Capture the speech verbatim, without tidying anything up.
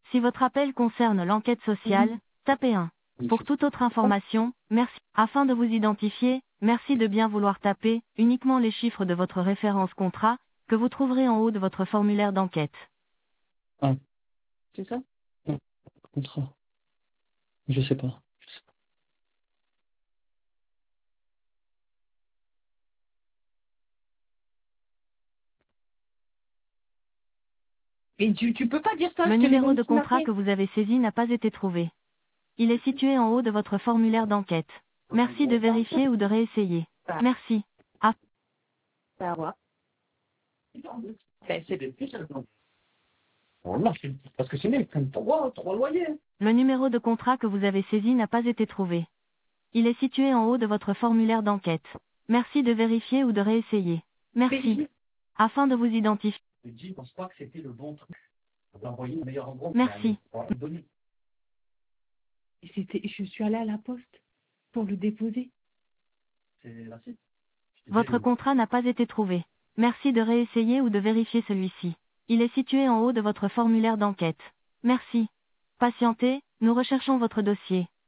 Si votre appel concerne l'enquête sociale, tapez un. Pour toute autre information, merci. Afin de vous identifier, merci de bien vouloir taper uniquement les chiffres de votre référence contrat, que vous trouverez en haut de votre formulaire d'enquête. Ah, C'est ça? non, contrat. Je sais pas. Je sais pas. Et tu, tu peux pas dire ça, Le je te l'ai numéro même de contrat marqué. que vous avez saisi n'a pas été trouvé. Il est situé en haut de votre formulaire d'enquête. Merci de vérifier ou de réessayer. Merci. Ah, Bah, ouais. Ben, c'est Voilà, c'est- parce que sinon, ils prennent trois, trois loyers. le numéro de contrat que vous avez saisi n'a pas été trouvé. Il est situé en haut de votre formulaire d'enquête. Merci de vérifier ou de réessayer. Merci. Afin de vous identifier. Je dis, je pense pas que c'était le bon truc. On a envoyé le meilleur endroit. Merci. Pour aller donner. C'était, je suis allée à la poste pour le déposer. C'est la suite. Votre contrat n'a pas été trouvé. Merci de réessayer ou de vérifier celui-ci. Il est situé en haut de votre formulaire d'enquête. Merci. Patientez, nous recherchons votre dossier.